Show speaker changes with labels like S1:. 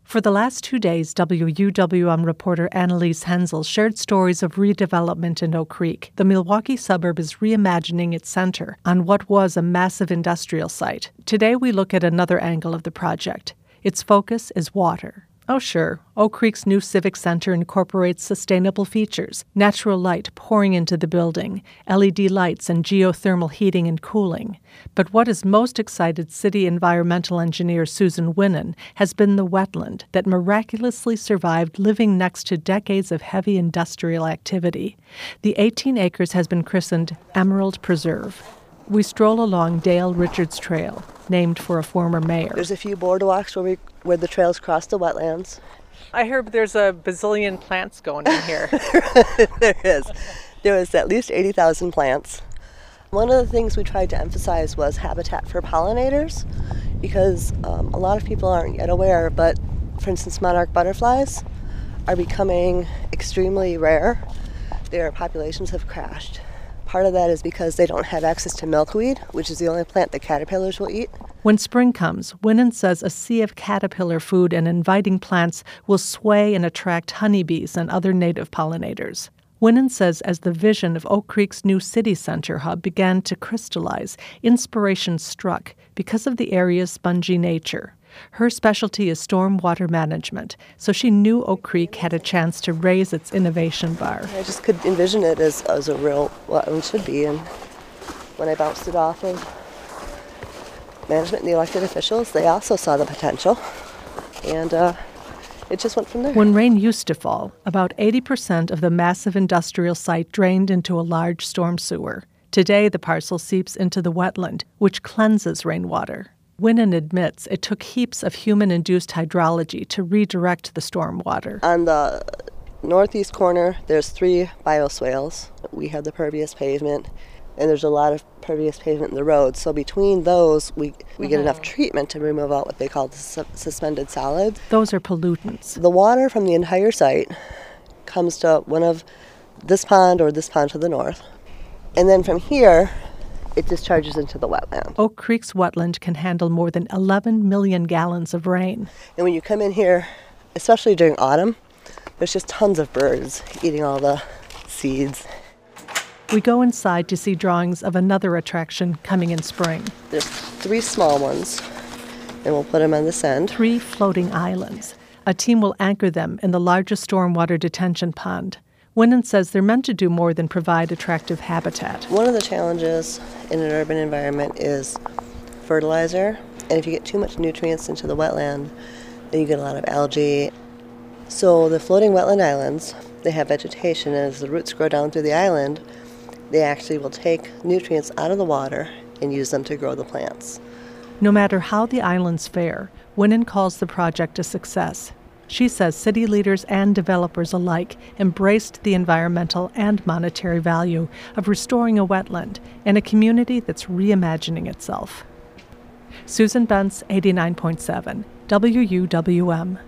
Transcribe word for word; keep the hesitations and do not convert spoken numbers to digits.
S1: For the last two days, W U W M reporter Annalise Hensel shared stories of redevelopment in Oak Creek. The Milwaukee suburb is reimagining its center on what was a massive industrial site. Today we look at another angle of the project. Its focus is water. Oh sure, Oak Creek's new civic center incorporates sustainable features, natural light pouring into the building, L E D lights and geothermal heating and cooling. But what has most excited city environmental engineer Susan Winnan has been the wetland that miraculously survived living next to decades of heavy industrial activity. The eighteen acres has been christened Emerald Preserve. We stroll along Dale Richards Trail, named for a former mayor.
S2: There's a few boardwalks where we where the trails cross the wetlands.
S1: I heard there's a bazillion plants going in here.
S2: There is. There was at least eighty thousand plants. One of the things we tried to emphasize was habitat for pollinators, because um, a lot of people aren't yet aware, but for instance, monarch butterflies are becoming extremely rare. Their populations have crashed. Part of that is because they don't have access to milkweed, which is the only plant that caterpillars will eat.
S1: When spring comes, Winnan says a sea of caterpillar food and inviting plants will sway and attract honeybees and other native pollinators. Winnan says as the vision of Oak Creek's new city center hub began to crystallize, inspiration struck because of the area's spongy nature. Her specialty is stormwater management, so she knew Oak Creek had a chance to raise its innovation bar.
S2: I just could envision it as, as a real, what it should be, and when I bounced it off of management and the elected officials, they also saw the potential, and uh, it just went from there.
S1: When rain used to fall, about eighty percent of the massive industrial site drained into a large storm sewer. Today, the parcel seeps into the wetland, which cleanses rainwater. Winnan admits it took heaps of human-induced hydrology to redirect the storm water.
S2: On the northeast corner, there's three bioswales. We have the pervious pavement, and there's a lot of pervious pavement in the road. So between those, we, we mm-hmm. get enough treatment to remove out what they call the su- suspended solids.
S1: Those are pollutants.
S2: The water from the entire site comes to one of this pond or this pond to the north. And then from here, it discharges into the wetland.
S1: Oak Creek's wetland can handle more than eleven million gallons of rain.
S2: And when you come in here, especially during autumn, there's just tons of birds eating all the seeds.
S1: We go inside to see drawings of another attraction coming in spring.
S2: There's three small ones, and we'll put them on this end.
S1: Three floating islands. A team will anchor them in the largest stormwater detention pond. Winnan says they're meant to do more than provide attractive habitat.
S2: One of the challenges in an urban environment is fertilizer, and if you get too much nutrients into the wetland, then you get a lot of algae. So the floating wetland islands, they have vegetation, and as the roots grow down through the island, they actually will take nutrients out of the water and use them to grow the plants.
S1: No matter how the islands fare, Winnan calls the project a success. She says city leaders and developers alike embraced the environmental and monetary value of restoring a wetland and a community that's reimagining itself. Susan Bentz, eighty-nine point seven, W U W M.